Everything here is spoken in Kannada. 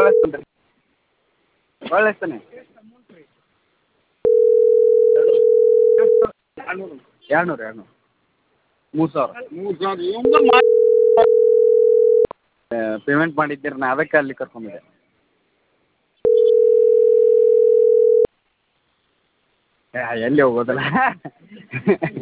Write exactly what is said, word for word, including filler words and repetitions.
ಒಳ್ಳೆಸ್ತಾನೆ ಒಳ್ಳೆಸ್ತಾನೆ ಎರಡ್ನೂರು ಎರಡ್ನೂರು ಮೂರು ಸಾವಿರ ಮೂರು ಸಾವಿರ ಪೇಮೆಂಟ್ ಮಾಡಿದ್ದೀರಿ ನಾ ಅದಕ್ಕೆ ಅಲ್ಲಿ ಕರ್ಕೊಂಬಿದ್ದೆ ಎಲ್ಲಿ ಹೋಗೋದಲ್ಲ